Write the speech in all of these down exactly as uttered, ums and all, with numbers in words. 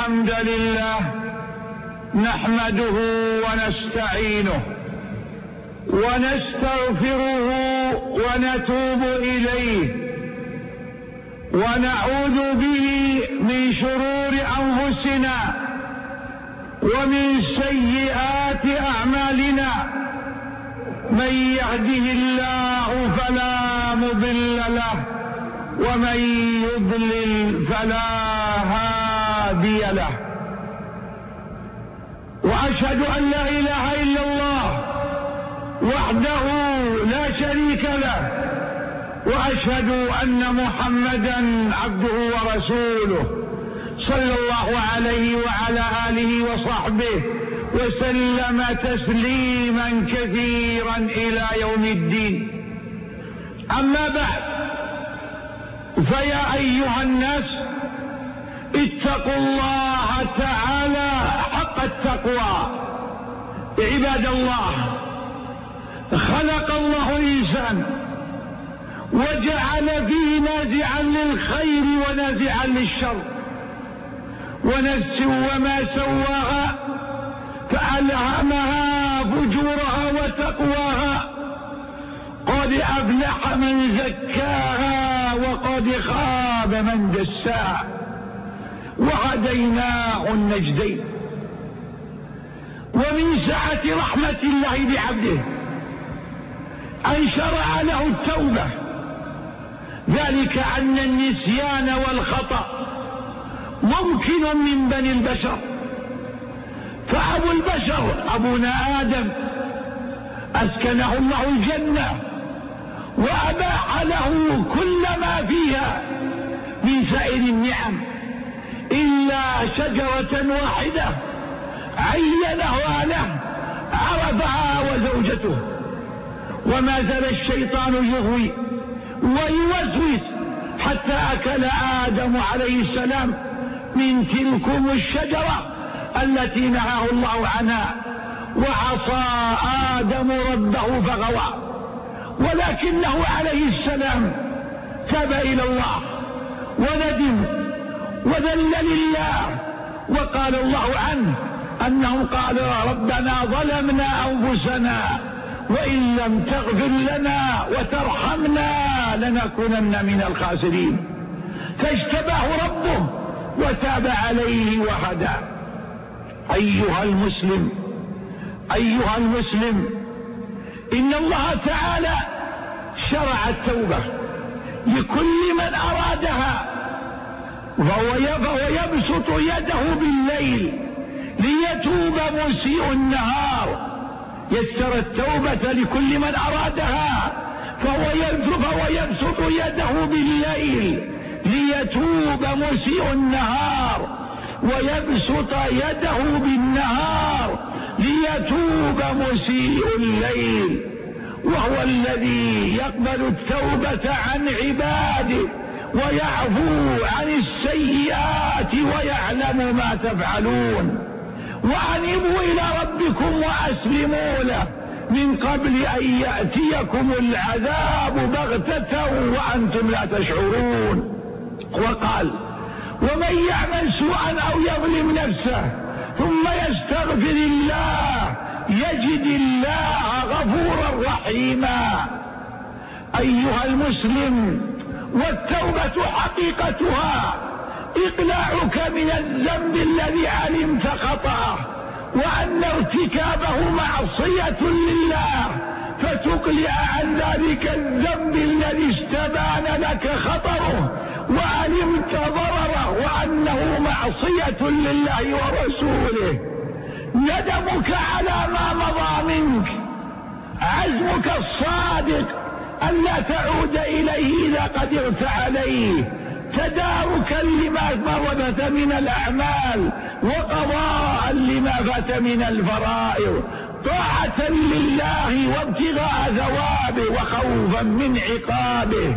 الحمد لله نحمده ونستعينه ونستغفره ونتوب إليه ونعوذ به من شرور أنفسنا ومن سيئات أعمالنا. من يهده الله فلا مضل له ومن يضلل فلا هادي له. وأشهد أن لا إله إلا الله وحده لا شريك له، وأشهد أن محمدا عبده ورسوله صلى الله عليه وعلى آله وصحبه وسلم تسليما كثيرا إلى يوم الدين. أما بعد، فيا أيها الناس اتقوا الله تعالى حق التقوى. عباد الله، خلق الله الإنسان وجعل فيه نازعا للخير ونازعا للشر، ونفس وما سواها فألهمها فجورها وتقواها. قد أفلح من زكاها وقد خاب من دساها، وهديناه النجدين. ومن سعة رحمة الله بعبده أن شرع له التوبة، ذلك أن النسيان والخطأ ممكن من بني البشر، فأبو البشر أبونا آدم أسكنه الله الجنة وأباح له كل ما فيها من سائر النعم إلا شجرة واحدة عينها له عرفها وزوجته. وما زال الشيطان يغوي ويوسوس حتى أكل آدم عليه السلام من تلكم الشجرة التي نهاه الله عنها، وعصى آدم ربه فغوى. ولكنه عليه السلام تاب إلى الله وندم وذل لله، وقال الله عنه أنه قال ربنا ظلمنا أنفسنا وإن لم تغفر لنا وترحمنا لنكونن من الخاسرين، فاجتباه ربه وتاب عليه وهدى. أيها المسلم أيها المسلم إن الله تعالى شرع التوبة لكل من أرادها، وهو يبسط يده بالليل ليتوب مسيء النهار. يسر التوبة لكل من أرادها، فهو يبسط يده بالليل ليتوب مسيء النهار، ويبسط يده بالنهار ليتوب مسيء الليل. وهو الذي يقبل التوبة عن عباده ويعفو عن السيئات ويعلم ما تفعلون. وأنيبوا إلى ربكم وأسلموا له من قبل أن يأتيكم العذاب بغتة وأنتم لا تشعرون. وقال ومن يعمل سوءا أو يظلم نفسه ثم يستغفر الله يجد الله غفورا رحيما. أيها المسلم، والتوبة حقيقتها إقلاعك من الذنب الذي علمت خطأه وأن ارتكابه معصية لله، فتقلع عن ذلك الذنب الذي استبان لك خطره وعلمت ضرره وأنه معصية لله ورسوله. ندمك على ما مضى منك، عزمك الصادق ألا تعود إليه إذا قدرت عليه، تداركا لما مرت من الأعمال وقضاء لما فات من الفرائض، طاعة لله وابتغاء ثوابه وخوفا من عقابه.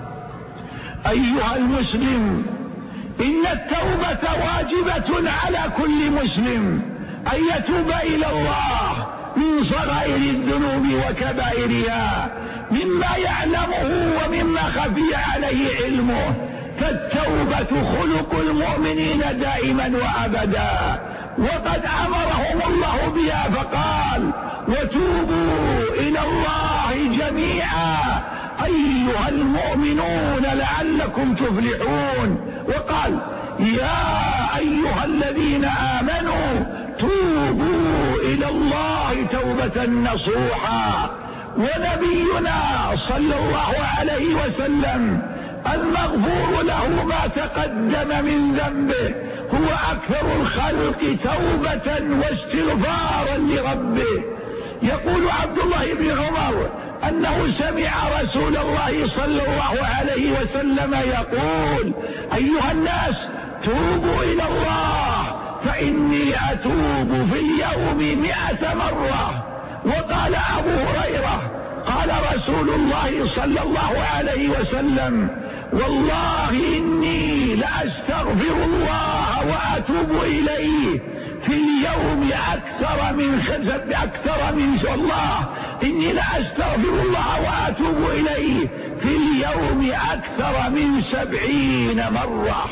أيها المسلم، إن التوبة واجبة على كل مسلم أن يتوب إلى الله من صغائر الذنوب وكبائرها، مما يعلمه ومما خفي عليه علمه، فالتوبة خلق المؤمنين دائما وأبدا، وقد أمرهم الله بها فقال: وتوبوا إلى الله جميعا أيها المؤمنون لعلكم تفلحون. وقال: يا أيها الذين آمنوا توبوا إلى الله توبة نصوحا. ونبينا صلى الله عليه وسلم المغفور له ما تقدم من ذنبه هو أكثر الخلق توبة واستغفارا لربه. يقول عبد الله بن عمر أنه سمع رسول الله صلى الله عليه وسلم يقول: أيها الناس توبوا إلى الله فإني أتوب في اليوم مئة مرة. وقال أبو هريرة: قال رسول الله صلى الله عليه وسلم: والله إني لأستغفر الله وأتوب إليه في اليوم أكثر من خزب أكثر من الله إني لأستغفر الله وأتوب إليه في اليوم أكثر من سبعين مرة.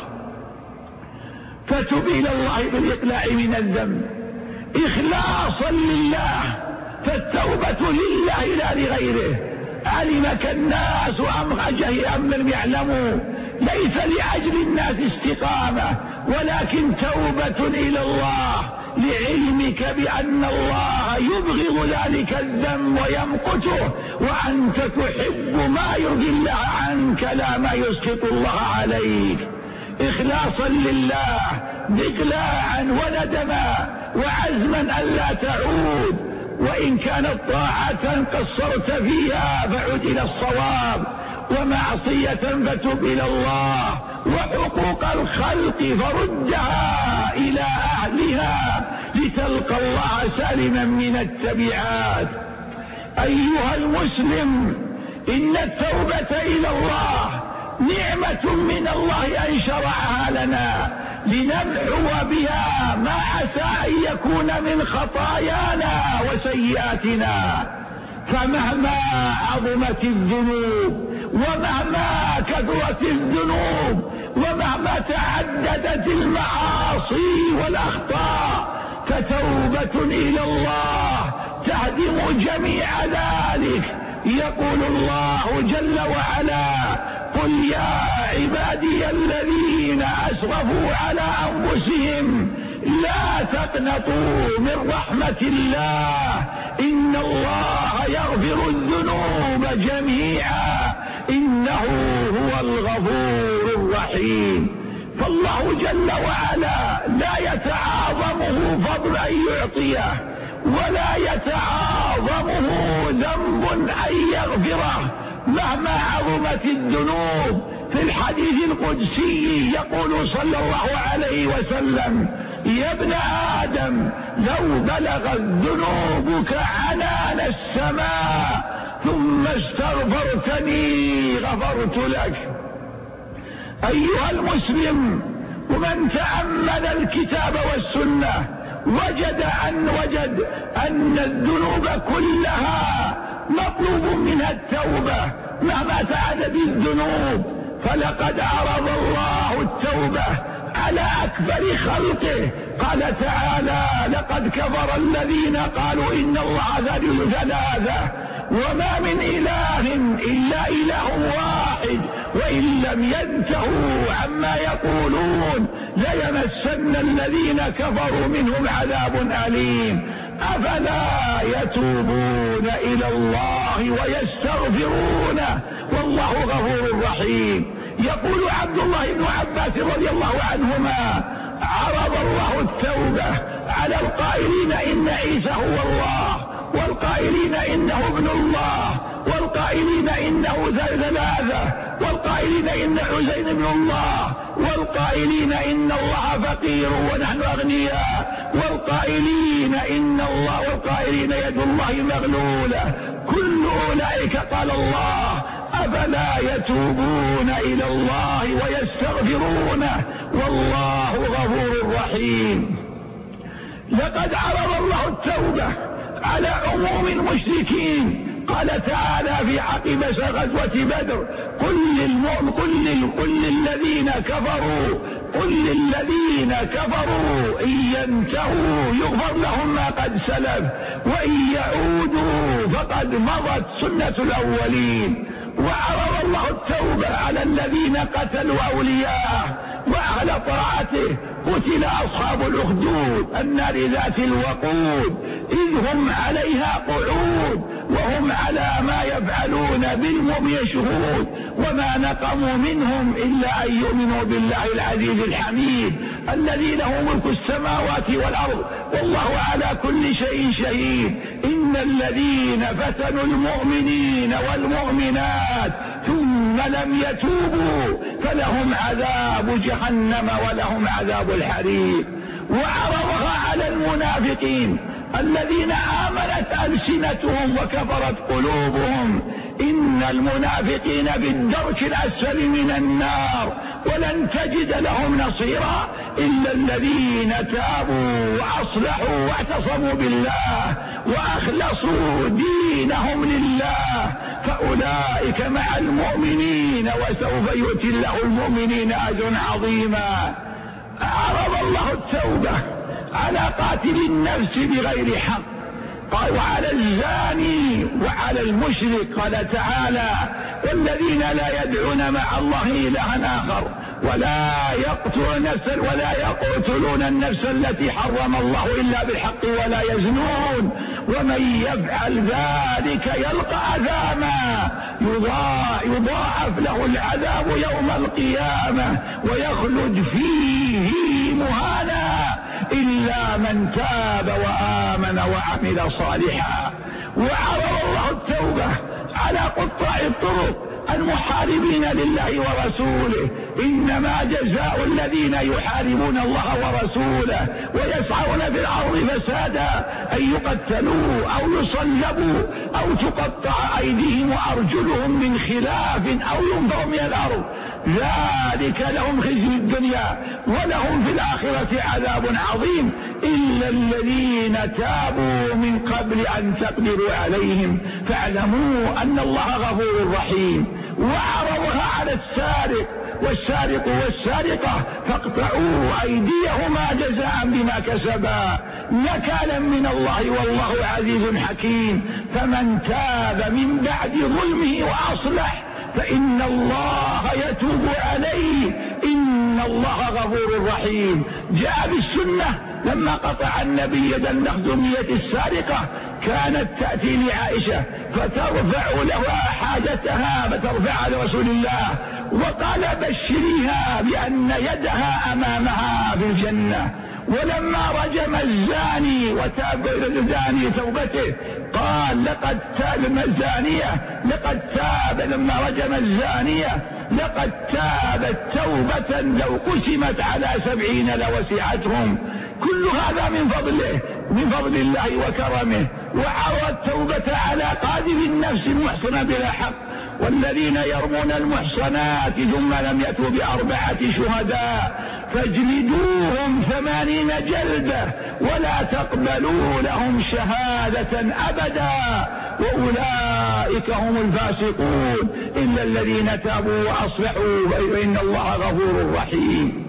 فتب إلى الله بالإقلاع من الذنب إخلاصا لله، فالتوبة لله لا لغيره. علمك الناس أم جهل أم لم يعلموا، ليس لأجل الناس استقامة، ولكن توبة إلى الله لعلمك بأن الله يبغض ذلك الذنب ويمقته، وأنت تحب ما يرضي الله عنك لا ما يسخط الله عليك. إخلاصا لله إقلاعا وندما وعزما ألا تعود، وإن كانت طاعة قصرت فيها فعد إلى الصواب، ومعصية فتب إلى الله، وحقوق الخلق فردها إلى أهلها لتلقى الله سالما من التبعات. أيها المسلم، إن التوبة إلى الله نعمة من الله أن شرعها لنا لنمحو بها ما عسى أن يكون من خطايانا وسيئاتنا. فمهما عظمت الذنوب ومهما كثرت الذنوب ومهما تعددت المعاصي والأخطاء، فتوبة إلى الله تهدم جميع ذلك. يقول الله جل وعلا: قل يا عبادي الذين أسرفوا على أنفسهم لا تقنطوا من رحمة الله إن الله يغفر الذنوب جميعا إنه هو الغفور الرحيم. فالله جل وعلا لا يتعاظمه فضل أن يعطيه، ولا يتعاظمه ذنب أن يغفره مهما عظمت الذنوب. في الحديث القدسي يقول صلى الله عليه وسلم: يا ابن آدم لو بلغت ذنوبك عنان السماء ثم استغفرتني غفرت لك. أيها المسلم، ومن تأمل الكتاب والسنة وجد أن وجد أن الذنوب كلها مطلوب منها التوبة مهما تعدد الذنوب. فلقد عرض الله التوبة على أكبر خلقه، قال تعالى: لقد كفر الذين قالوا إن الله ثالث ثلاثة وما من إله إلا إله واحد وإن لم ينتهوا عما يقولون ليمسن الذين كفروا منهم عذاب أليم. أفلا يتوبون إلى الله ويستغفرونه والله غفور رحيم. يقول عبد الله بن عباس رضي الله عنهما: عرض الله التوبة على القائلين إن عيسى هو الله، والقائلين إنه ابن الله، والقائلين إنه ثلاثة، والقائلين إن عزير ابن الله، والقائلين إن الله فقير ونحن أغنياء، والقائلين إن الله والقائلين يد الله مغلولة. كل أولئك قال الله: أفلا يتوبون إلى الله ويستغفرونه والله غفور رحيم. لقد عرض الله التوبة على عموم المشركين. قال تعالى في عقب غزوة بدر: قل للمؤمن قل لكل الذين كفروا قل للذين كفروا إن ينتهوا يغفر لهم ما قد سلف وإن يعودوا فقد مضت سنة الأولين. وعرض الله التوبة على الذين قتلوا أولياءه وعلى طاعته. قتل أصحاب الأخدود النار ذات الوقود إذ هم عليها قعود وهم على ما يفعلون بالمؤمنين شهود وما نقموا منهم إلا أن يؤمنوا بالله العزيز الحميد الذي له ملك السماوات والأرض والله على كل شيء شهيد. إن الذين فتنوا المؤمنين والمؤمنات ثم لم يتوبوا فلهم عذاب جهنم ولهم عذاب الحريق. وعرضها على المنافقين الذين آمنت ألسنتهم وكفرت قلوبهم. إن المنافقين بالدرك الأسفل من النار ولن تجد لهم نصيرا إلا الذين تابوا وأصلحوا واعتصموا بالله وأخلصوا دينهم لله فأولئك مع المؤمنين وسوف يؤتي الله المؤمنين أجرا عظيما. عرض الله التوبة على قاتل النفس بغير حق قال وعلى الزاني وعلى المشرك قال تعالى والذين لا يدعون مع الله إلها آخر ولا يقتلون نفسا ولا يقتلون النفس التي حرم الله إلا بالحق ولا يزنون ومن يفعل ذلك يلقى أثاما يضاعف له العذاب يوم القيامة ويخلد فيه مهانا إلا من تاب وآمن وعمل صالحا. وعرض الله التوبة على قطاع الطرق المحاربين لله ورسوله. إنما جزاء الذين يحاربون الله ورسوله ويسعون في الأرض فسادا أن يقتلوا أو يصلبوا أو تقطع أيديهم وأرجلهم من خلاف أو ينفوا من الأرض ذلك لهم خزي الدنيا ولهم في الآخرة عذاب عظيم إلا الذين تابوا من قبل أن تقدروا عليهم فاعلموا أن الله غفور رحيم. وعرضها على السارق والسارق والسارقة فاقطعوا أيديهما جزاء بما كسبا نكالا من الله والله عزيز حكيم. فمن تاب من بعد ظلمه وأصلح فإن الله يتوب عليه إن الله غفور رحيم. جاء بالسنة لما قطع النبي يد المخزومية السارقة كانت تأتي لعائشة فترفع لها حاجتها فترفع لرسول الله وقال بشريها بأن يدها أمامها في الجنة. ولما رجم الزاني وتاب الزاني توبته قال لقد تاب الزانية لقد تاب لما رجم الزانية لقد تابت توبة لو قسمت على سبعين لوسعتهم. كل هذا من فضله من فضل الله وكرمه. وعرض التوبة على قاذف النفس المحصنة بلا حق والذين يرمون المحصنات ثم لم يأتوا بأربعة شهداء فاجلدوهم ثمانين جلدة ولا تقبلوا لهم شهادة أبدا وأولئك هم الفاسقون إلا الذين تابوا وأصلحوا فإن الله غفور رحيم.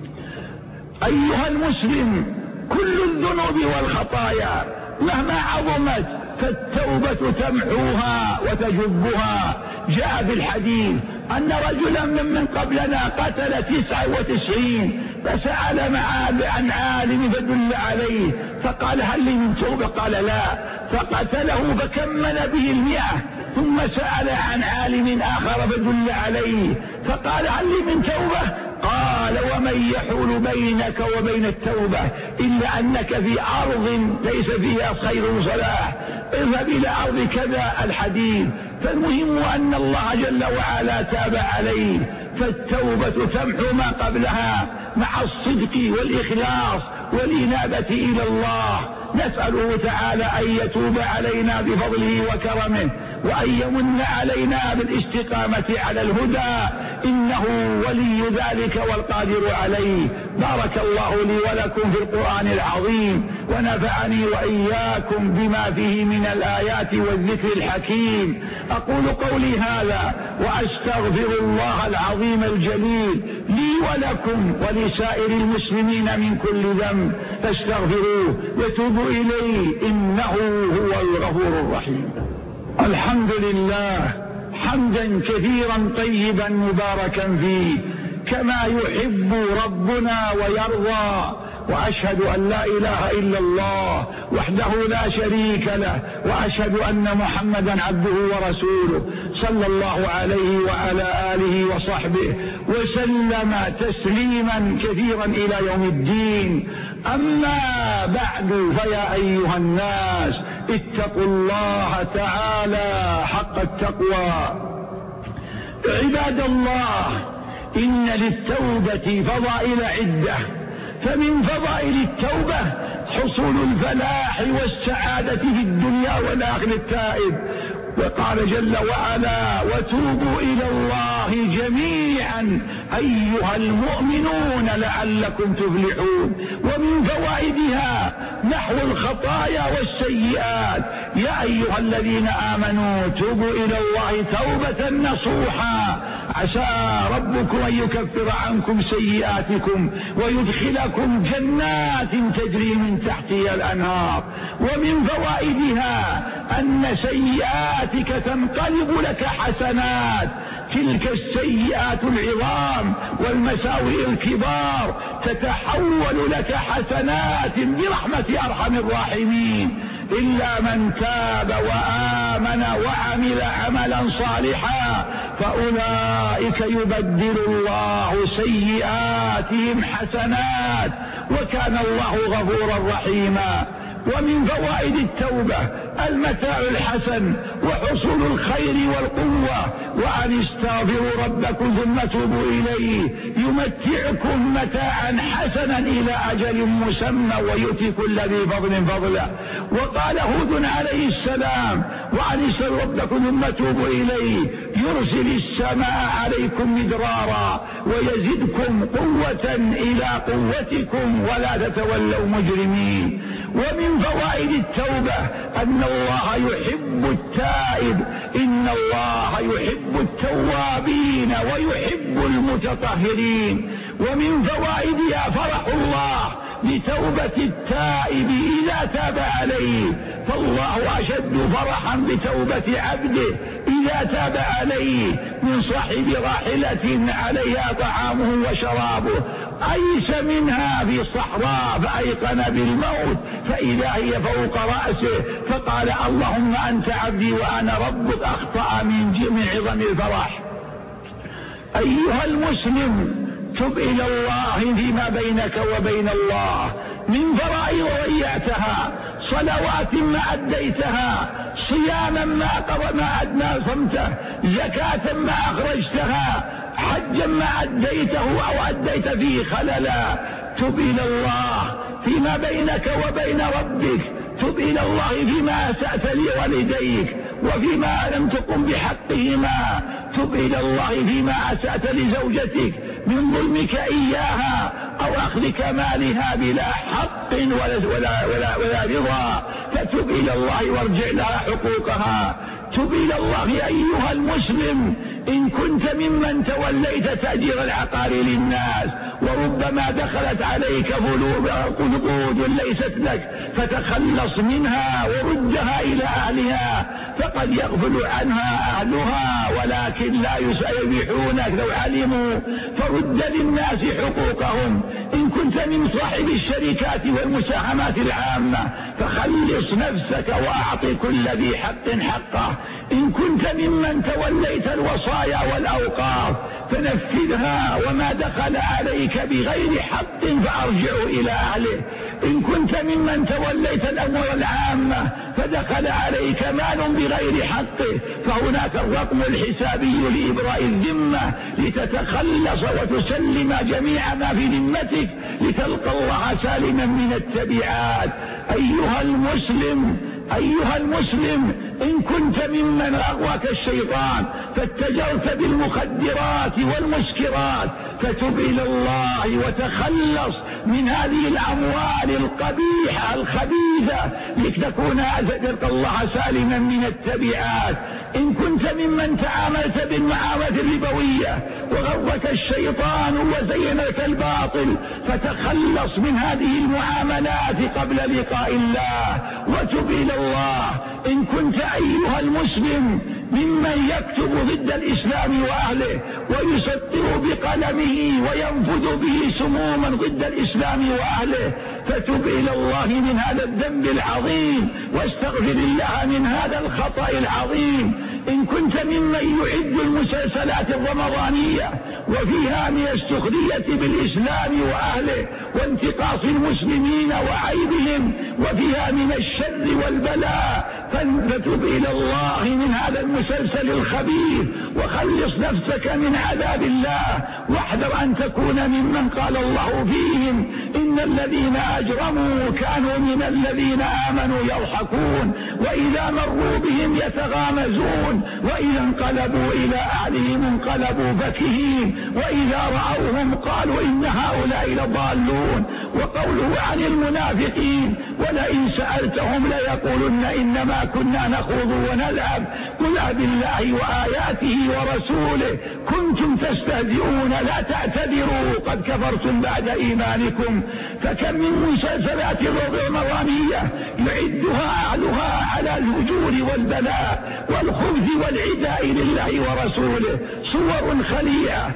أيها المسلم كل الذنوب والخطايا مهما عظمت فالتوبة تمحوها وتجبها. جاء في الحديث أن رجلا من قبلنا قتل تسعة وتسعين فسأل عن عالم فدل عليه فقال هل لي من توبة قال لا فقتله فكمل به المئة ثم سأل عن عالم آخر فدل عليه فقال هل لي من توبة قال ومن يحول بينك وبين التوبة إلا أنك في أرض ليس فيها خير صلاح اذهب إلى أرض كذا الحديث. فالمهم أن الله جل وعلا تاب عليه فالتوبة تمحو ما قبلها مع الصدق والإخلاص والإنابة إلى الله. نسأله تعالى أن يتوب علينا بفضله وكرمه وأن يمن علينا بالاستقامة على الهدى إنه ولي ذلك والقادر عليه. بارك الله لي ولكم في القرآن العظيم، ونفعني وإياكم بما فيه من الآيات والذكر الحكيم. أقول قولي هذا وأستغفر الله العظيم الجليل لي ولكم ولسائر المسلمين من كل ذنب، فاستغفروه وتوبوا إليه إنه هو الغفور الرحيم. الحمد لله حمدا كثيرا طيبا مباركا فيه كما يحب ربنا ويرضى، وأشهد أن لا إله إلا الله وحده لا شريك له، وأشهد أن محمدا عبده ورسوله صلى الله عليه وعلى آله وصحبه وسلم تسليما كثيرا إلى يوم الدين. أما بعد، فيا أيها الناس اتقوا الله تعالى حق التقوى. عباد الله، إن للتوبة فضائل عدة، فمن فضائل التوبة حصول الفلاح والسعادة في الدنيا والآخرة التائب. وقال جل وعلا: وتوبوا إلى الله جميعا أيها المؤمنون لعلكم تفلحون. ومن فوائدها محو الخطايا والسيئات. يا أيها الذين آمنوا توبوا إلى الله توبة نصوحا عسى ربكم أن يكفر عنكم سيئاتكم ويدخلكم جنات تجري من تحتها الأنهار. ومن فوائدها أن سيئاتك تنقلب لك حسنات. تلك السيئات العظام والمساوئ الكبار تتحول لك حسنات برحمة أرحم الراحمين. إلا من تاب وآمن وعمل عملا صالحا فأولئك يبدل الله سيئاتهم حسنات وكان الله غفورا رحيما. ومن فوائد التوبة المتاع الحسن وحصول الخير والقوة. وأن استغفروا ربكم ثم توبوا إليه يمتعكم متاعا حسنا إلى أجل مسمى ويؤتي كل ذي فضل فضله. وقال هود عليه السلام: وأن استغفروا ربكم ثم توبوا إليه يرسل السماء عليكم مدرارا ويزدكم قوة إلى قوتكم ولا تتولوا مجرمين. ومن فوائد التوبة أن الله يحب التائب، إن الله يحب التوابين ويحب المتطهرين. ومن فوائدها فرح الله بتوبة التائب إذا تاب عليه، فالله أشد فرحا بتوبة عبده إذا تاب عليه من صاحب راحلة عليها طعامه وشرابه أيس منها في الصحراء فأيقن بالموت فإذا هي فوق رأسه فقال: اللهم أنت عبدي وأنا ربك، أخطأ من عظم الفرح. أيها المسلم، تب إلى الله فيما بينك وبين الله من فرائض ضيعتها، صلوات ما أديتها، صياما ما ما صمته، زكاة ما أخرجتها، حجا ما أديته أو أديت فيه خللا. تب إلى الله فيما بينك وبين ربك، تب إلى الله فيما أسأت لوالديك وفيما لم تقم بحقهما، تب إلى الله فيما أسأت لزوجتك من ظلمك إياها أو أخذك مالها بلا حق ولا, ولا, ولا, ولا رضا، فتب إلى الله وارجع لها حقوقها. تب إلى الله يا أيها المسلم إن كنت ممن توليت تأجير العقار للناس وربما دخلت عليك قنقود ليست لك، فتخلص منها وردها إلى أهلها، فقد يغفل عنها أهلها ولكن لا يسيبحونك لو علموا، فرد للناس حقوقهم. إن كنت من صاحب الشركات والمساهمات العامة فخلص نفسك وأعطي كل ذي حق حقه. إن كنت ممن توليت الوصايا والأوقاف فنفذها، وما دخل عليك بغير حق فأرجعه إلى أهله. إن كنت ممن توليت الأمور العامة فدخل عليك مال بغير حقه فهناك الرقم الحسابي لإبراء الذمة لتتخلص وتسلم جميع ما في ذمتك لتلقى الله سالما من التبعات. أيها المسلم، أيها المسلم إن كنت ممن أغواك الشيطان فاتجرت بالمخدرات والمسكرات فتب إلى الله وتخلص من هذه الأموال القبيحة الخبيثة لتكون أجرت الله سالما من التبعات. إن كنت ممن تعاملت بالمعاملة الربوية وغرك الشيطان وزين لك الباطل فتخلص من هذه المعاملات قبل لقاء الله وتب إلى الله. إن كنت أيها المسلم ممن يكتب ضد الإسلام وأهله ويسطر بقلمه وينفذ به سموما ضد الإسلام وأهله فتب إلى الله من هذا الذنب العظيم واستغفر الله من هذا الخطأ العظيم. إن كنت ممن يعد المسلسلات الرمضانية وفيها من السخرية بالإسلام وأهله وانتقاص المسلمين وعيبهم وفيها من الشر والبلاء فتب إلى الله من هذا المسلسل الخبيث وخلص نفسك من عذاب الله واحذر أن تكون ممن قال الله فيهم إن الذين أجرموا كانوا من الذين آمنوا يضحكون وإذا مروا بهم يتغامزون وإذا انقلبوا إلى أهلهم انقلبوا فكهين وإذا رأوهم قالوا إن هؤلاء لضالون. وقوله عن المنافقين ولئن سألتهم ليقولن إنما كنا نخوض ونلعب قل بالله وآياته ورسوله كنتم تستهزئون لا تعتذروا قد كفرتم بعد إيمانكم. فكم من مسلسلات الرمضانية يعدها أهلها على الهجور والبلاء والخبث والعداء لله ورسوله صور خليعة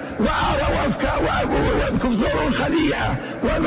وصور خليعة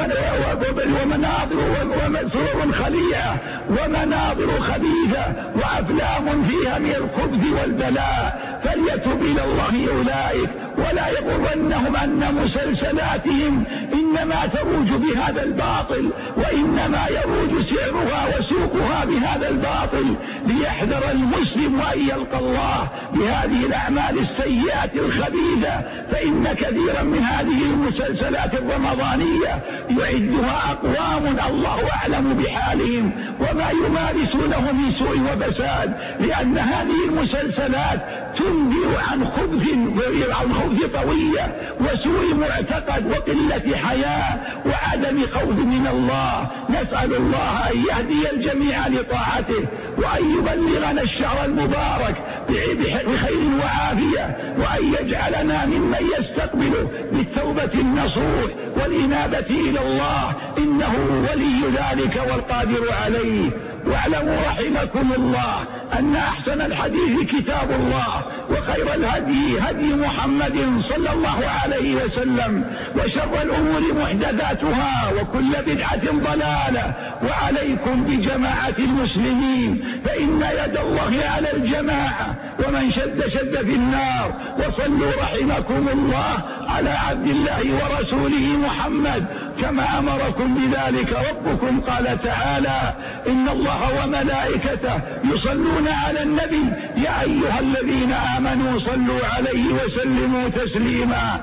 ومناظر وصور خليعة ومناظر خبيثة وأفلام فيها من الخبث والبلاء فليتب إلى الله أولئك ولا يغرنهم أن مسلسلاتهم إنما تروج بهذا الباطل وإنما يروج سعرها وسوقها بهذا الباطل ليحذر المسلم أن يلقى الله بهذه الأعمال السيئة الخبيثة. فإن كثيرا من هذه المسلسلات الرمضانية يعدها أقوام الله أعلم بحالهم وما يمارسونه من سوء وفساد لأن هذه المسلسلات تنبئ عن خبث عن خبث طوية وسوء معتقد وقلة حياة وعدم خوف من الله. نسأل الله أن يهدي الجميع لطاعته وأن يبلغنا الشهر المبارك بخير وعافية وأن يجعلنا ممن يستقبله بالتوبة النصوح والإنابة إلى الله إنه ولي ذلك والقادر عليه. واعلموا رحمكم الله أن أحسن الحديث كتاب الله وخير الهدي هدي محمد صلى الله عليه وسلم وشر الأمور محدثاتها وكل بدعة ضلالة وعليكم بجماعة المسلمين فإن يد الله على الجماعة ومن شد شد في النار. وصلوا رحمكم الله على عبد الله ورسوله محمد كما أمركم بذلك ربكم قال تعالى إن الله وملائكته يصلون على النبي يا أيها الذين آمنوا صلوا عليه وسلموا تسليما.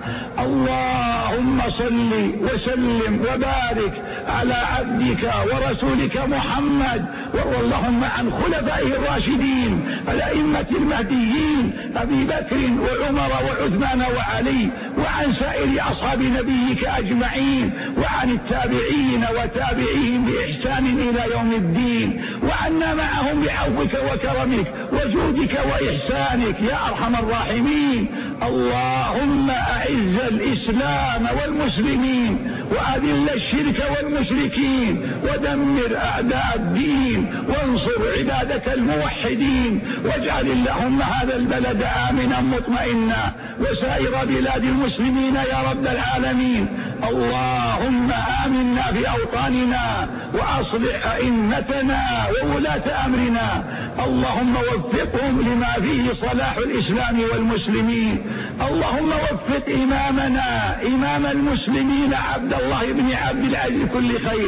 اللهم صل وسلم وبارك على عبدك ورسولك محمد وارض اللهم عن خلفائه الراشدين الأئمة المهديين أبي بكر وعمر وعثمان وعلي وعن سائر أصحاب نبيك أجمعين وعن التابعين وتابعيهم بإحسان إلى يوم الدين وعنا معهم بعفوك وكرمك وجودك وإحسانك يا أرحم الراحمين. اللهم أعز الإسلام والمسلمين وأذل الشرك والمشركين ودمر أعداء الدين وانصر عبادك الموحدين واجعل اللهم هذا البلد آمنا مطمئنا وسائر بلاد المسلمين يا رب العالمين. اللهم آمنا في أوطاننا وأصلح أئمتنا وولاة أمرنا اللهم وفقهم لما فيه صلاح الإسلام والمسلمين. اللهم وفق إمامنا إمام المسلمين عبد الله بن عبد العزيز كل خير.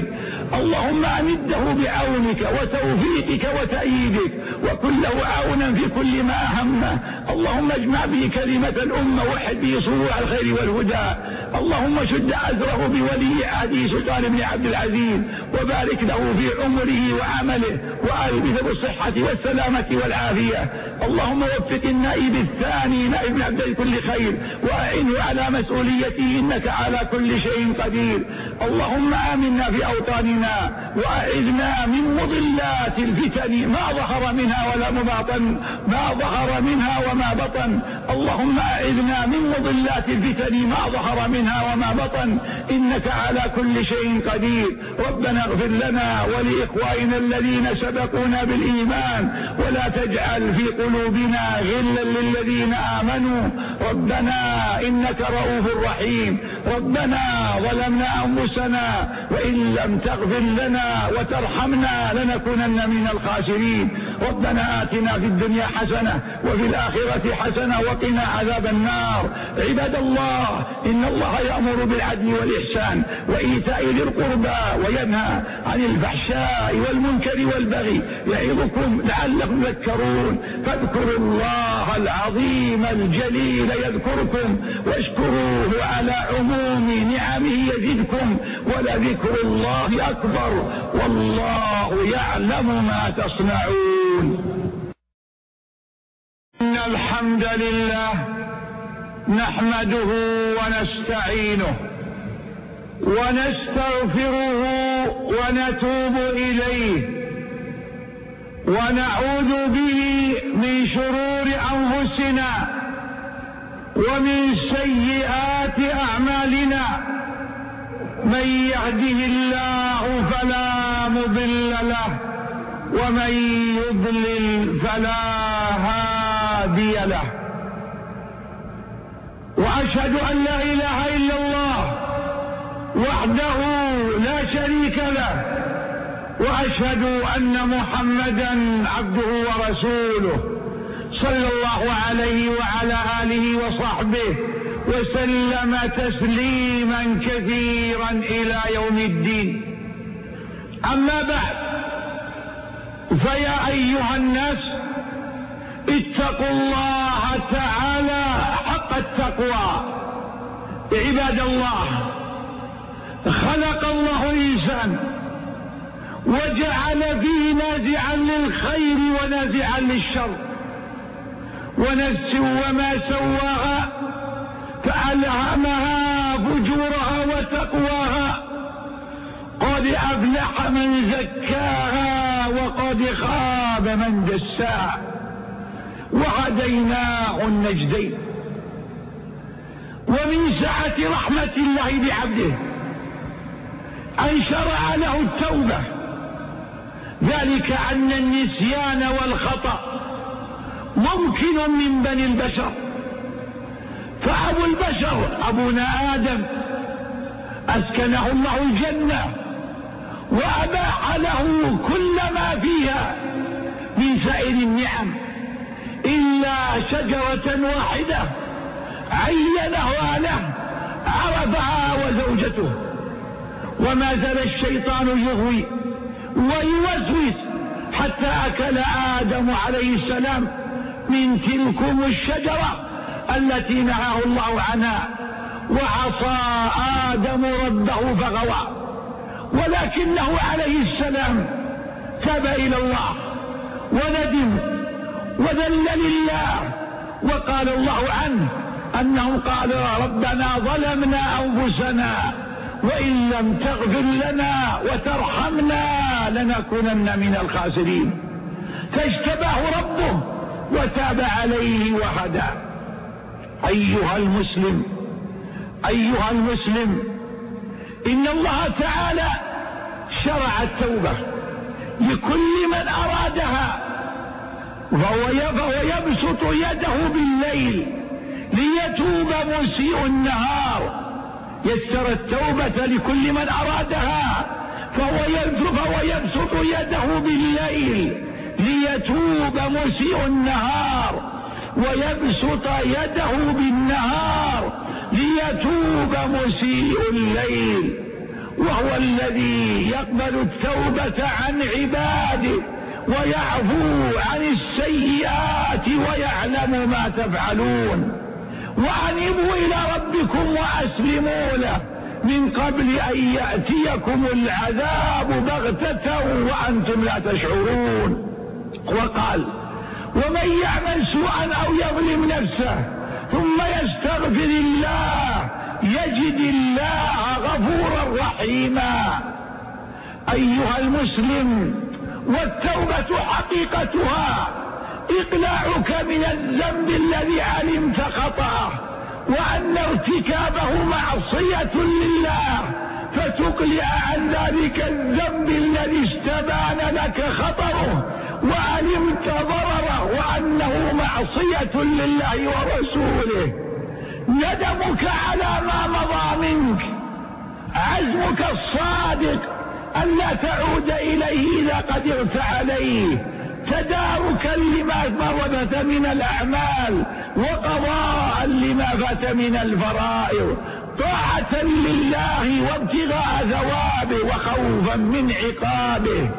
اللهم أمده بعونك وتوفيقك وتأييدك، وكن له عونا في كل ما أهمه. اللهم اجمع به كلمة الأمة، وحد به صروع الخير والهدى. اللهم شد عذره بولي عهده سلطان بن عبد العزيز، وبارك له في عمره وعمله، وآله بالصحة والسلامة والعافية. اللهم وفق النائب الثاني نائب بن عبد كل خير، وأعنه على مسؤوليته، إنك على كل شيء قدير. اللهم آمنا في أوطاننا، وأعذنا من مضلات الفتن ما ظهر منها ولا مباطن ما ظهر منها وما بطن. اللهم أعذنا من مضلات الفتن ما ظهر منها وما بطن، إنك على كل شيء قدير. ربنا اغفر لنا ولإخواننا الذين سبقونا بالإيمان، ولا تجعل في قلوبنا غلا للذين آمنوا. ربنا إنك رؤوف رحيم. ربنا ظلمنا أنفسنا، وإن لم تغفر لنا وترحمنا لنكونن من الخاسرين. ربنا آتنا في الدنيا حسنة وفي الآخرة حسنة وقنا عذاب النار. عباد الله، إن الله يأمر بالعدل والإحسان وإيتاء ذي القربى، وينهى عن الفحشاء والمنكر والبغي، يعظكم لعلكم تذكرون. فاذكروا الله العظيم الجليل يذكركم، واشكروه على عموم نعمه يزدكم، ولذكر الله أكبر، والله يعلم ما تصنعون. إن الحمد لله نحمده ونستعينه ونستغفره ونتوب إليه، ونعوذ به من شرور أنفسنا ومن سيئات أعمالنا. من يهده الله فلا مضل له، ومن يضلل فلا هادي له. وأشهد أن لا إله إلا الله وحده لا شريك له، وأشهد أن محمدا عبده ورسوله، صلى الله عليه وعلى آله وصحبه وسلم تسليما كثيرا إلى يوم الدين. أما بعد، فيا أيها الناس، اتقوا الله تعالى حق التقوى. عباد الله، خلق الله الإنسان وجعل فيه نازعا للخير ونازعا للشر، ونفس وما سواها فألهمها فجورها وتقواها. قد أفلح من زكاها وقد خاب من دساها، وهديناه النجدين. ومن سعة رحمة الله بعبده أن شرع له التوبة، ذلك أن النسيان والخطأ ممكن من بني البشر. فأبو البشر أبونا آدم أسكنه الله الجنة، وأباح له كل ما فيها من سائر النعم، إلا شجرة واحدة عينها له عرفها وزوجته. وما زال الشيطان يغوي ويوسوس حتى أكل آدم عليه السلام من تلكم الشجرة التي نهاه الله عنها، وعصى آدم ربه فغوى. ولكنه عليه السلام تاب إلى الله وندم وذل لله، وقال الله عنه أنه قال: ربنا ظلمنا أنفسنا وإن لم تغفر لنا وترحمنا لنكونن من الخاسرين. فاجتباه ربه وتاب عليه وهدى. أيها المسلم أيها المسلم إن الله تعالى شرع التوبة لكل من أرادها، وهو يبسط يده بالليل ليتوب مسيء النهار. يسر التوبة لكل من أرادها، فهو يبسط يده بالليل ليتوب مسيء النهار، ويبسط يده بالنهار ليتوب مسيء الليل. وهو الذي يقبل التوبة عن عباده ويعفو عن السيئات ويعلم ما تفعلون. وأنيبوا إلى ربكم وأسلموا له من قبل أن يأتيكم العذاب بغتة وأنتم لا تشعرون. وقال: ومن يعمل سوءا أو يظلم نفسه ثم يستغفر الله يجد الله غفورا رحيما. أيها المسلم، والتوبة حقيقتها إقلاعك من الذنب الذي علمت خطأه وأن ارتكابه معصية لله، فتقلع عن ذلك الذنب الذي استبان لك خطره وعلمت ضرره وأنه معصية لله ورسوله. ندمك على ما مضى منك، عزمك الصادق ألا تعود إليه إذا قدرت عليه، تداركا لما فات من الأعمال وقضاء لما فات من الفرائض، طاعة لله وابتغاء ثوابه وخوفا من عقابه.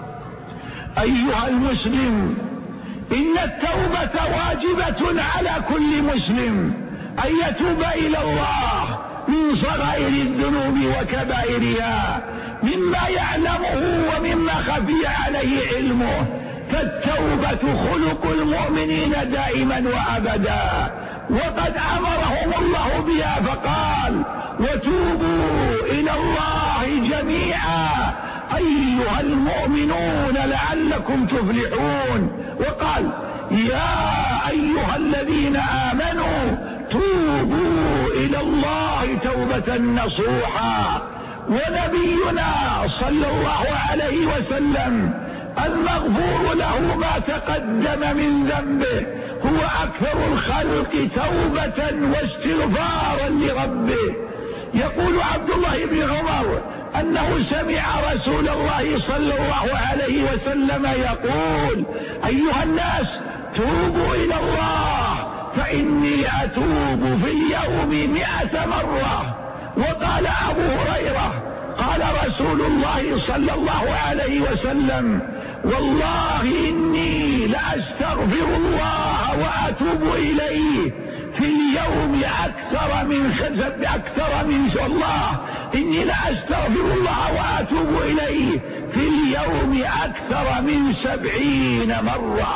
أيها المسلم، إن التوبة واجبة على كل مسلم أن يتوب إلى الله من صغائر الذنوب وكبائرها مما يعلمه ومما خفي عليه علمه، فالتوبة خلق المؤمنين دائما وأبدا، وقد أمرهم الله بها فقال: وتوبوا إلى الله جميعا أيها المؤمنون لعلكم تفلحون. وقال: يا أيها الذين آمنوا توبوا إلى الله توبة نصوحا. ونبينا صلى الله عليه وسلم المغفور له ما تقدم من ذنبه هو أكثر الخلق توبة واستغفارا لربه. يقول عبد الله بن عمر أنه سمع رسول الله صلى الله عليه وسلم يقول: أيها الناس توبوا إلى الله فإني أتوب في اليوم مئة مرة. وقال أبو هريرة: قال رسول الله صلى الله عليه وسلم: والله إني لأستغفر الله وأتوب إليه في اليوم أكثر من خزب أكثر من الله إني لأستغفر الله وأتوب إليه في اليوم أكثر من سبعين مرة.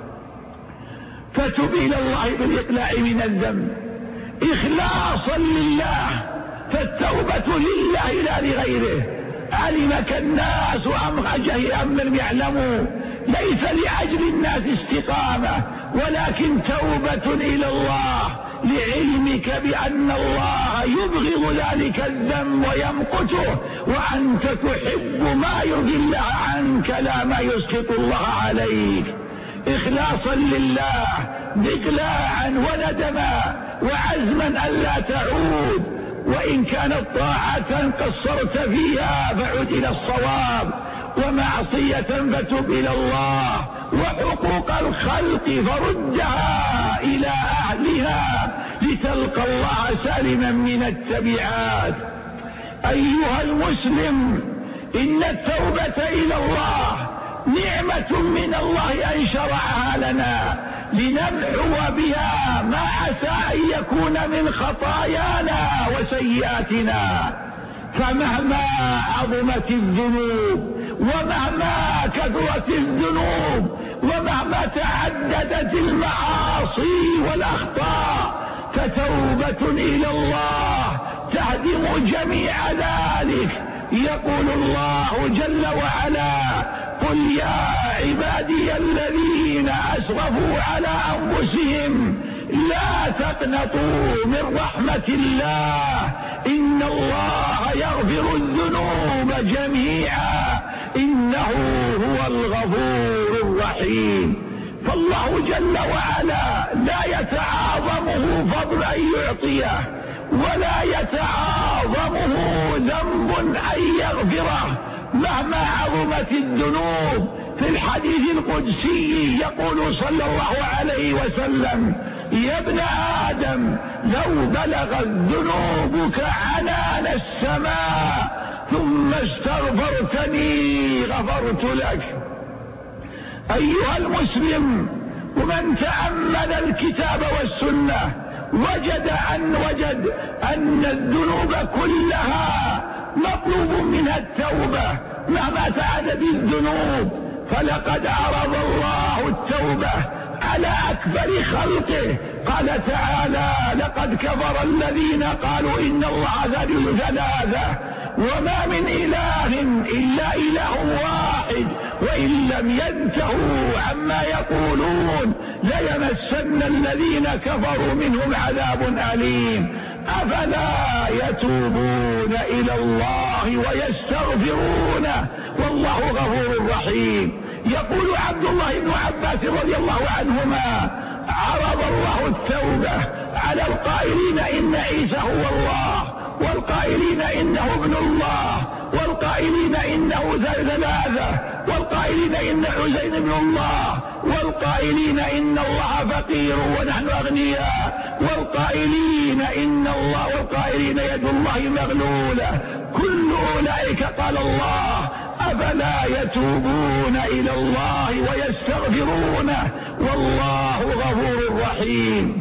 فتب إلى الله بالإقلاع من الذنب إخلاصا لله، فالتوبة لله لا لغيره. علمك الناس أمرجه أمر يعلموا ليس لأجل الناس استقامة، ولكن توبة إلى الله لعلمك بأن الله يبغض ذلك الذنب ويمقته، وأنت تحب ما يرضي الله عنك لا ما يسخط الله عليك. إخلاصا لله بإقلاعا وندما وعزما ألا تعود، وإن كانت طاعة قصرت فيها فعد إلى الصواب، ومعصية فتب إلى الله، وحقوق الخلق فردها إلى أهلها لتلقى الله سالما من التبعات. أيها المسلم، إن التوبة إلى الله نعمة من الله أن شرعها لنا لنمحو بها ما عسى أن يكون من خطايانا وسيئاتنا. فمهما عظمت الذنوب ومهما كثرت الذنوب ومهما تعددت المعاصي والأخطاء، فتوبة إلى الله تهدم جميع ذلك. يقول الله جل وعلا: قل يا عبادي الذين أسرفوا على أنفسهم لا تقنطوا من رحمة الله إن الله يغفر الذنوب جميعا إنه هو الغفور الرحيم. فالله جل وعلا لا يتعاظمه فضل أن يعطيه، ولا يتعاظمه ذنب أن يغفره مهما عظمت الذنوب. في الحديث القدسي يقول صلى الله عليه وسلم: يا ابن آدم لو بلغت ذنوبك عنان السماء ثم استغفرتني غفرت لك. أيها المسلم، ومن تأمل الكتاب والسنة وجد أن وجد أن الذنوب كلها مطلوب منها التوبة مهما تعدد الذنوب. فلقد عرض الله التوبة على أكبر خلقه، قال تعالى: لقد كفر الذين قالوا إن الله ثالث ثلاثة وما من إله إلا إله واحد وإن لم ينتهوا عما يقولون ليمسن الذين كفروا منهم عذاب أليم. أفلا يتوبون إلى الله ويستغفرونه والله غفور رحيم. يقول عبد الله بن عباس رضي الله عنهما: عرض الله التوبة على القائلين إن عيسى هو الله، والقائلين إنه ابن الله، والقائلين إنه ثلاثة، والقائلين إن عزير ابن الله، والقائلين إن الله فقير ونحن أغنياء، والقائلين إن الله والقائلين يد الله مغلولة. كل أولئك قال الله: أفلا يتوبون إلى الله ويستغفرونه والله غفور رحيم.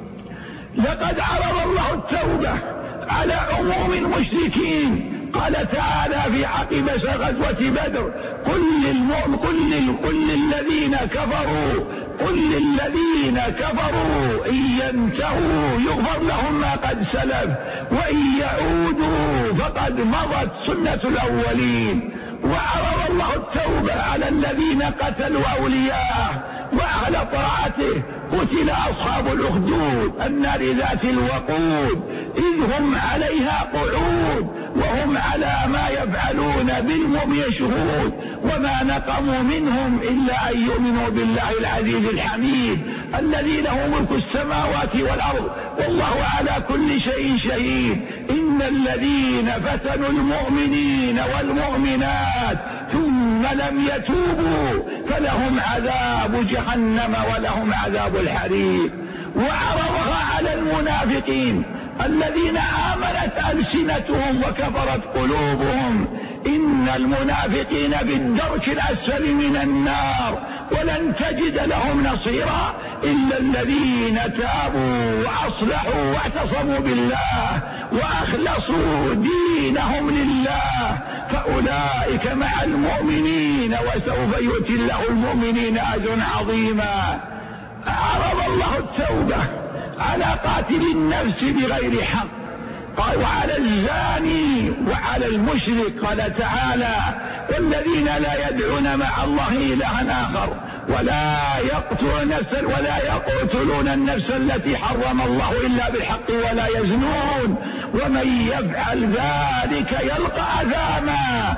لقد عرض الله التوبة على عموم المشركين، قال تعالى في عقب غزوة بدر: قل للمؤمن قل قل للذين كفروا قل للذين كفروا إن ينتهوا يغفر لهم ما قد سلف وإن يعودوا فقد مضت سنة الأولين. وعرض الله التوبة على الذين قتلوا أولياءه وأهل طاعته: قتل أصحاب الأخدود النار ذات الوقود إذ هم عليها قعود وهم على ما يفعلون بالمؤمنين شهود وما نقموا منهم إلا أن يؤمنوا بالله العزيز الحميد الذي له ملك السماوات والأرض والله على كل شيء شهيد. إن الذين فتنوا المؤمنين والمؤمنات ثم لم يتوبوا فلهم عذاب جهنم ولهم عذاب الحريق. وعرضها على المنافقين الذين آمنت ألسنتهم وكفرت قلوبهم: إن المنافقين بالدرك الأسفل من النار ولن تجد لهم نصيرا إلا الذين تابوا وأصلحوا واعتصموا بالله وأخلصوا دينهم لله فأولئك مع المؤمنين وسوف يؤتي الله المؤمنين أجرا عظيما. عرض الله التوبة على قاتل النفس بغير حق، قال: وعلى الزاني وعلى المشرك، قال تعالى: والذين لا يدعون مع الله إلها آخر ولا يقتلون نفسا ولا يقتلون النفس التي حرم الله إلا بالحق ولا يزنون ومن يفعل ذلك يلقى أثاما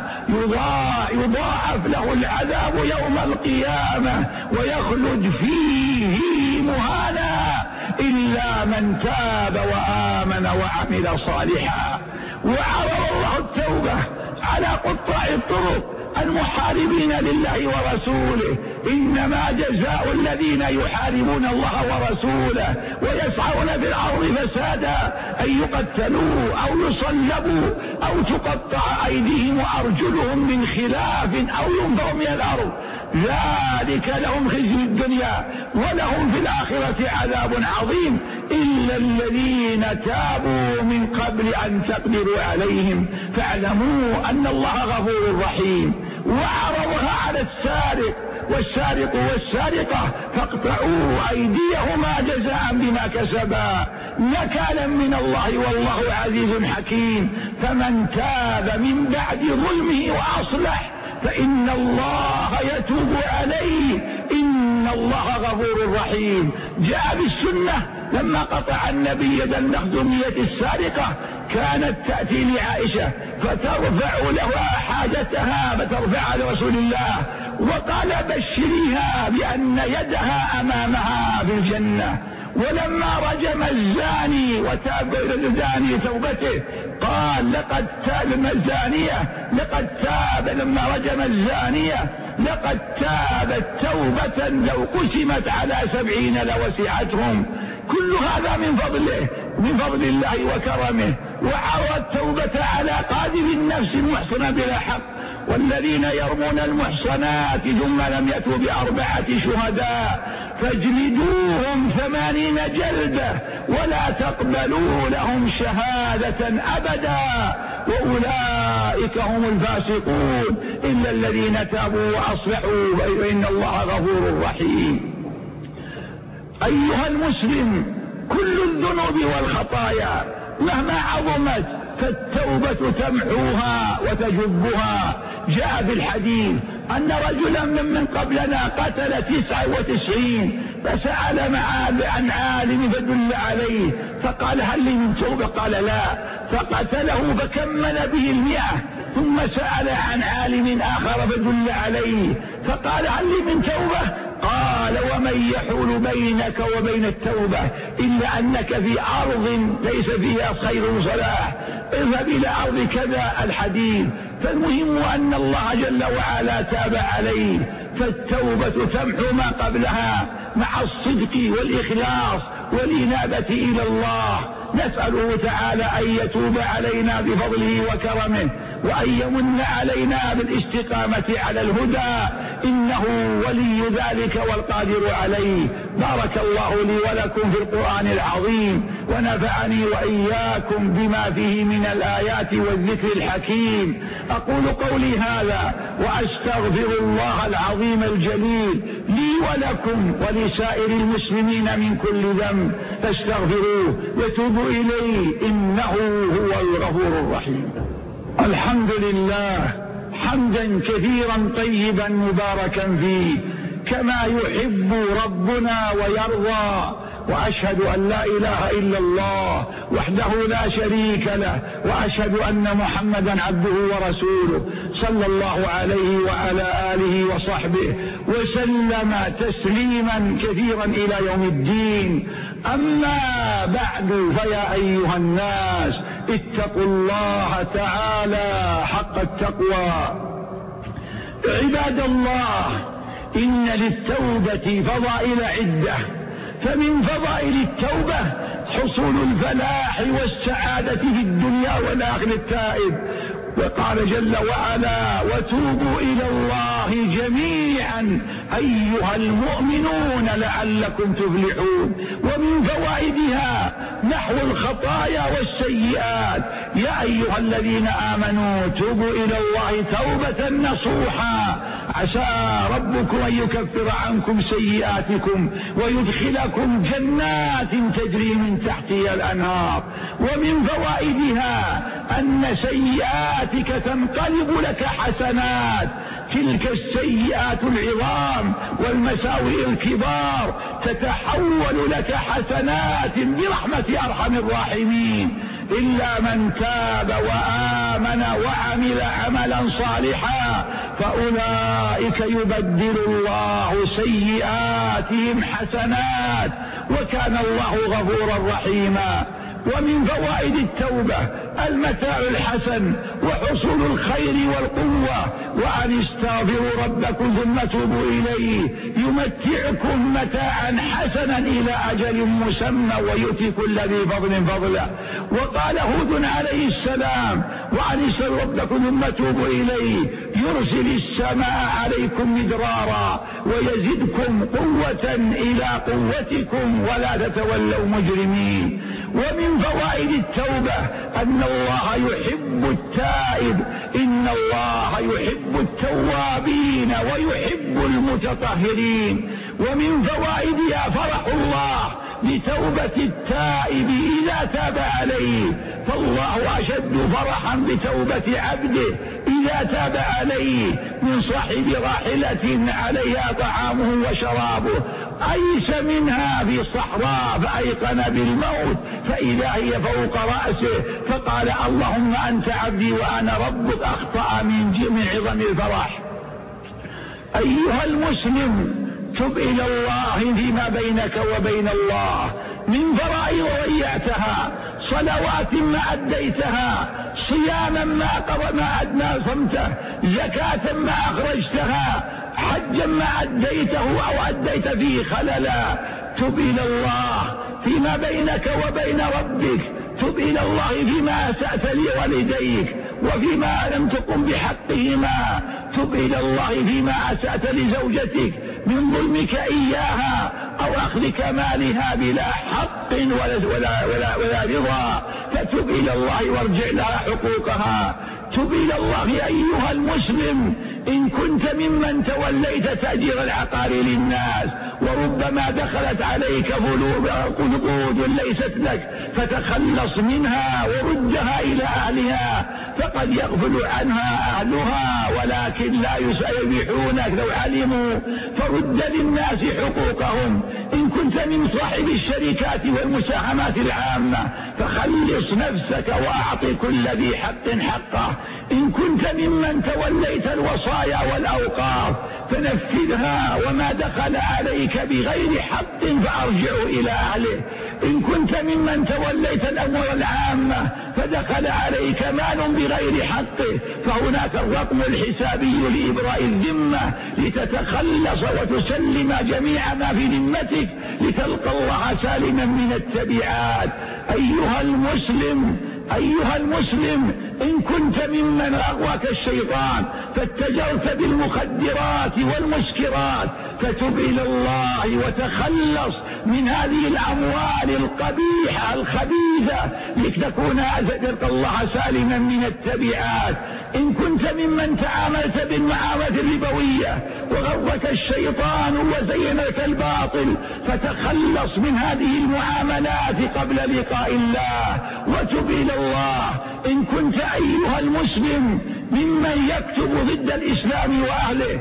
يضاعف له العذاب يوم القيامة ويخلد فيه مهانا إلا من تاب وآمن وعمل صالحا. وعرض الله التوبة على قطاع الطرق المحاربين لله ورسوله: إنما جزاء الذين يحاربون الله ورسوله ويسعون في الأرض فسادا أن يقتلوا أو يصلبوا أو تقطع أيديهم وأرجلهم من خلاف أو ينفوا من الأرض ذلك لهم خزي الدنيا ولهم في الآخرة عذاب عظيم إلا الذين تابوا من قبل أن تقدروا عليهم فاعلموا أن الله غفور رحيم. وعرضها على السارق والسارق والسارقة فاقطعوا أيديهما جزاء بما كسبا نكالا من الله والله عزيز حكيم. فمن تاب من بعد ظلمه وأصلح فإن الله يتوب عليه إن الله غفور رحيم. جاء بالسنة لما قطع النبي يد المخزومية السارقة كانت تأتي لعائشة فترفع لها حاجتها فترفع لرسول الله وقال: بشريها بأن يدها أمامها في الجنة. ولما رجم الزاني وتاب إلى الزاني توبته قال: لقد تاب الزانية لقد تاب لما رجم الزانية لقد تابت توبة لو قسمت على سبعين لوسعتهم. كل هذا من فضله من فضل الله وكرمه وعرض التوبة على قاذف النفس المحصنة بلا حق. والذين يرمون المحصنات ثم لم يأتوا بأربعة شهداء فاجلدوهم ثمانين جلدة ولا تقبلوا لهم شهادة أبدا وأولئك هم الفاسقون إلا الذين تابوا وأصلحوا فإن الله غفور رحيم. أيها المسلم، كل الذنوب والخطايا مهما عظمت فالتوبة تمحوها وتجبها. جاء في الحديث أن رجلا ممن قبلنا قتل تسعة وتسعين فسأل عن عالم فدل عليه فقال هل لي من توبة؟ قال لا، فقتله فكمل به المئة ثم سأل عن عالم آخر فدل عليه فقال هل لي من توبة؟ قال ومن يحول بينك وبين التوبة إلا أنك في أرض ليس فيها خير صلاح، اذهب إلى أرض كذا الحديث. فالمهم أن الله جل وعلا تاب عليه، فالتوبة تمحو ما قبلها مع الصدق والإخلاص والإنابة إلى الله. نسأله تعالى أن يتوب علينا بفضله وكرمه وأن يمن علينا بالاستقامة على الهدى، إنه ولي ذلك والقادر عليه. بارك الله لي ولكم في القرآن العظيم ونفعني وإياكم بما فيه من الآيات والذكر الحكيم. أقول قولي هذا وأستغفر الله العظيم الجليل لي ولكم ولسائر المسلمين من كل ذنب فاستغفروه وتوبوا إليه إنه هو الغفور الرحيم. الحمد لله حمدا كثيرا طيبا مباركا فيه كما يحب ربنا ويرضى، وأشهد أن لا إله إلا الله وحده لا شريك له، وأشهد أن محمدا عبده ورسوله صلى الله عليه وعلى آله وصحبه وسلم تسليما كثيرا إلى يوم الدين. أما بعد فيا أيها الناس اتقوا الله تعالى حق التقوى. عباد الله، إن للتوبة فضائل عدة، فمن فضائل التوبة حصول الفلاح والسعادة في الدنيا والآخرة التائب. وقال جل وعلا وتوبوا إلى الله جميعا أيها المؤمنون لعلكم تفلحون. ومن فوائدها محو الخطايا والسيئات. يا أيها الذين آمنوا توبوا إلى الله توبة نصوحا عسى ربكم أن يكفر عنكم سيئاتكم ويدخلكم جنات تجري من تحتها الأنهار. ومن فوائدها أن سيئاتك تنقلب لك حسنات، تلك السيئات العظام والمساوئ الكبار تتحول لك حسنات برحمة أرحم الراحمين. إلا من تاب وآمن وعمل عملا صالحا فأولئك يبدل الله سيئاتهم حسنات وكان الله غفورا رحيما. ومن فوائد التوبة المتاع الحسن وحصول الخير والقوة. وأن استغفروا ربكم ثم توبوا إليه يمتعكم متاعا حسنا إلى أجل مسمى ويؤتي كل ذي فضل فضله. وقال هود عليه السلام وأن استغفروا ربكم ثم توبوا إليه يرسل السماء عليكم مدرارا ويزدكم قوة إلى قوتكم ولا تتولوا مجرمين. ومن فوائد التوبة أن الله يحب التائب، إن الله يحب التوابين ويحب المتطهرين. ومن فوائدها فرح الله بتوبة التائب إذا تاب عليه، فالله أشد فرحا بتوبة عبده إذا تاب عليه من صاحب راحلة عليها طعامه وشرابه أيس منها في الصحراء فأيقن بالموت فإذا هي فوق رأسه فقال اللهم أنت عبدي وأنا ربك، أخطأ من عظم الفرح. أيها المسلم تب إلى الله فيما بينك وبين الله من فرائض ضيعتها، صلوات ما أديتها، صياما ما ما صمته، زكاة ما أخرجتها، حجا ما أديته أو أديت فيه خللا. تب إلى الله فيما بينك وبين ربك تب إلى الله فيما أسأت لوالديك وفيما لم تقم بحقهما، تب إلى الله فيما أسأت لزوجتك من ظلمك إياها أو أخذك مالها بلا حق ولا, ولا, ولا, ولا رضا، فتب إلى الله وارجع لها حقوقها. تب إلى الله أيها المسلم إن كنت ممن توليت تأجير العقار للناس وربما دخلت عليك قنقود ليست لك، فتخلص منها وردها إلى أهلها، فقد يغفل عنها أهلها ولكن لا يسيبحونك لو علموا، فرد للناس حقوقهم. إن كنت من صاحب الشركات والمساهمات العامة فخلص نفسك وأعطي كل ذي حق حقه. إن كنت ممن توليت الوصايا والأوقاف فنفذها، وما دخل عليك بغير حق فأرجعه إلى أهله. إن كنت ممن توليت الأمور العامة فدخل عليك مال بغير حقه فهناك الرقم الحسابي لإبراء الذمة لتتخلص وتسلم جميع ما في ذمتك لتلقى الله سالما من التبعات. أيها المسلم أيها المسلم إن كنت ممن أغواك الشيطان فاتجرت بالمخدرات والمسكرات فتب إلى الله وتخلص من هذه الأموال القبيحة الخبيثة لتكون تلقى الله سالما من التبعات. إن كنت ممن تعاملت بالمعاملة الربوية وغرك الشيطان وزين لك الباطل فتخلص من هذه المعاملات قبل لقاء الله وتب إلى الله. إن كنت أيها المسلم ممن يكتب ضد الإسلام وأهله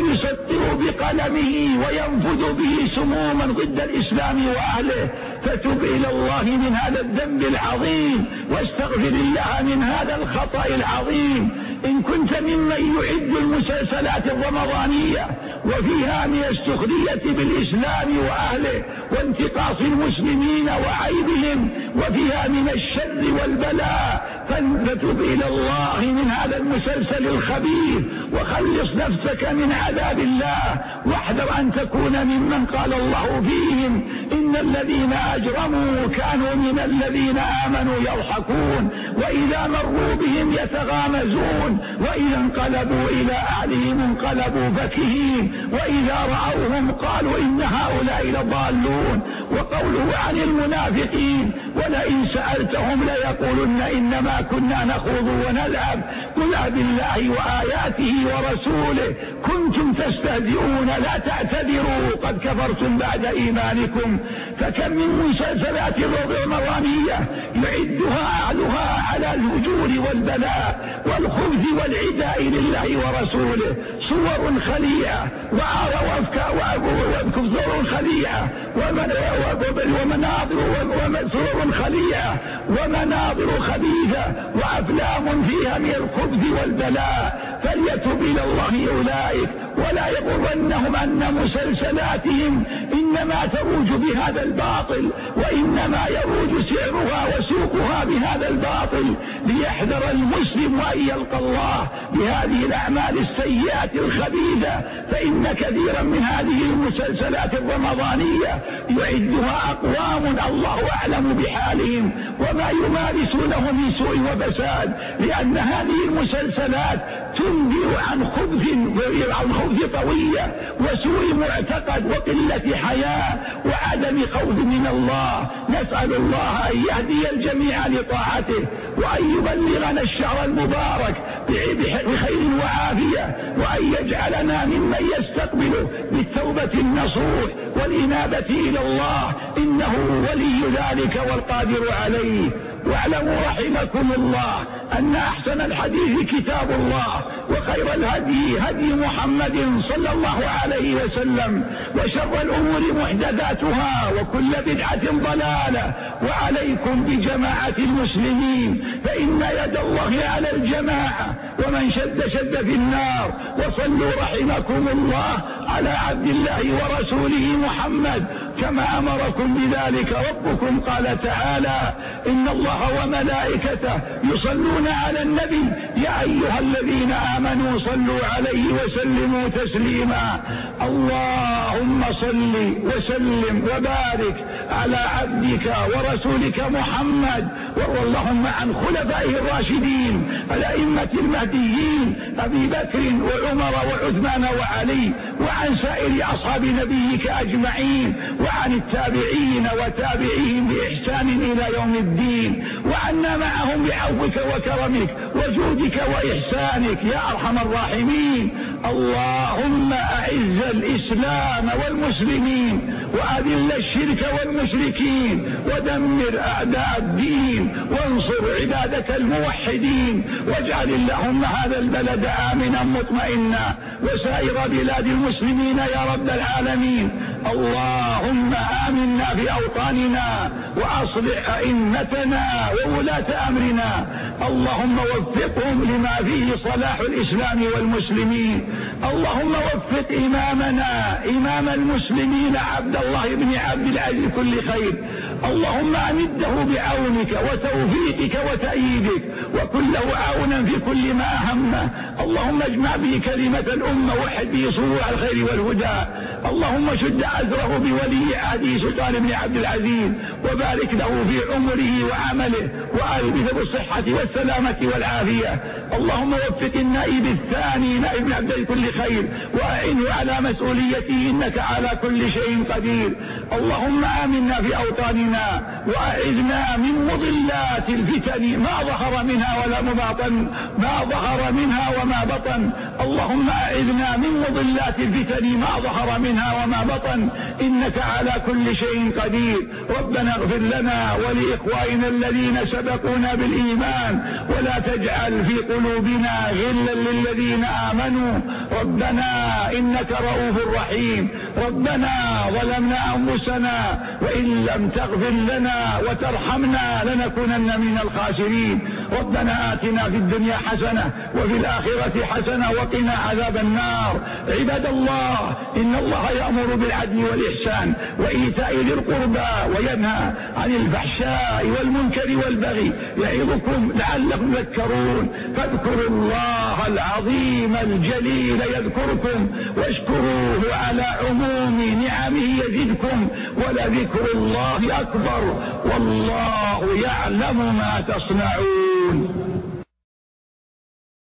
ويسطر بقلمه وينفذ به سموما ضد الإسلام وأهله فتب إلى الله من هذا الذنب العظيم واستغفر الله من هذا الخطأ العظيم. إن كنت ممن يعد المسلسلات الرمضانية وفيها من السخرية بالإسلام وأهله وانتقاص المسلمين وعيبهم وفيها من الشر والبلاء فتب إلى الله من هذا المسلسل الخبيث وخلص نفسك من عذاب الله، واحذر أن تكون ممن قال الله فيهم إن الذين أجرموا كانوا من الذين آمنوا يضحكون وإذا مروا بهم يتغامزون وإذا انقلبوا إلى أهلهم انقلبوا فكهين وإذا رأوهم قالوا إن هؤلاء لضالون. وقوله عن المنافقين ولئن سألتهم ليقولن إنما كنا نخوض ونلعب قل أبالله وآياته ورسوله كنتم تستهزئون لا تعتذروا قد كفرتم بعد إيمانكم. فكم من مسلسلات الرمضانية يعدها أهلها على الهجور والبلاء والخبث والعداء لله ورسوله، صور خليعة وصور خليعة ومناظر وصور خليعة ومناظر خبيثة وأفلام فيها من الخبث والبلاء، فليتب إلى الله أولئك ولا يغرنهم أن مسلسلاتهم إنما تروج بهذا الباطل وإنما يروج سعرها وسوقها بهذا الباطل. ليحذر المسلم أن يلقى الله بهذه الأعمال السيئات الخبيثة، فإن كثيرا من هذه المسلسلات الرمضانية يعدها أقوام الله أعلم بحالهم وما يمارسونه من سوء وفساد، لأن هذه المسلسلات تنبئ عن خبث عن خبث طوية وسوء معتقد وقلة حياة وعدم خوف من الله. نسأل الله أن يهدي الجميع لطاعته وأن يبلغنا الشهر المبارك بخير وعافية وأن يجعلنا ممن يستقبله بالتوبة النصوح والإنابة إلى الله إنه ولي ذلك والقادر عليه. واعلموا رحمكم الله أن أحسن الحديث كتاب الله وخير الهدي هدي محمد صلى الله عليه وسلم وشر الأمور محدثاتها وكل بدعة ضلالة، وعليكم بجماعة المسلمين فإن يد الله على الجماعة ومن شد شد في النار. وصلوا رحمكم الله على عبد الله ورسوله محمد كما أمركم بذلك ربكم قال تعالى إن الله وملائكته يصلون على النبي يا أيها الذين آمنوا صلوا عليه وسلموا تسليما. اللهم صل وسلم وبارك على عبدك ورسولك محمد، وارض اللهم عن خلفائه الراشدين الأئمة المهديين أبي بكر وعمر وعثمان وعلي، وعن سائر أصحاب نبيك أجمعين، وعن التابعين وتابعيهم بإحسان إلى يوم الدين، وعنا معهم بعفوك وكرمك وجودك وإحسانك يا أرحم الراحمين. اللهم أعز الإسلام والمسلمين وأذل الشرك والمشركين ودمر أعداء الدين وانصر عبادك الموحدين، واجعل اللهم هذا البلد آمنا مطمئنا وسائر بلاد المسلمين يا رب العالمين. اللهم آمنا في أوطاننا وأصلح أئمتنا وولاة أمرنا، اللهم وفقهم لما فيه صلاح الإسلام والمسلمين. اللهم وفق إمامنا إمام المسلمين عبد الله بن عبد العزيز كل خير، اللهم أمده بعونك وتوفيقك وتأييدك وكن له عونا في كل ما أهمه. اللهم اجمع به كلمة الأمة وحد به صروع الخير والهدى. اللهم شد أزره بولي عهده سلطان بن عبد العزيز، وبارك له في عمره وعمله وألبسه بالصحة والسلامة والعافية. اللهم وفق النائب الثاني نائب بن عبد العزيز كل خير وأعنه على مسؤوليته إنك على كل شيء قدير. اللهم آمنا في أوطاننا وأعذنا من مضلات الفتن ما ظهر منها ولا مباطن ما ظهر منها وما بطن. اللهم أعذنا من مضلات الفتن ما ظهر منها وما بطن إنك على كل شيء قدير. ربنا اغفر لنا ولإخواننا الذين سبقونا بالإيمان ولا تجعل في قلوبنا غلا للذين آمنوا. ربنا إنك رؤوف رحيم. ربنا ظلمنا أنفسنا وإن لم تغفر لنا وترحمنا لنكونن من الخاسرين. ربنا آتنا في الدنيا حسنة وفي الآخرة حسنة وقنا عذاب النار. عباد الله، إن الله يأمر بالعدل والإحسان وإيتاء ذي القربى وينهى عن الفحشاء والمنكر والبغي يعظكم لعلكم تذكرون. فاذكروا الله العظيم الجليل يذكركم واشكروه على عموم نعمه يزدكم ولذكر الله أكبر والله يعلم ما تصنعون.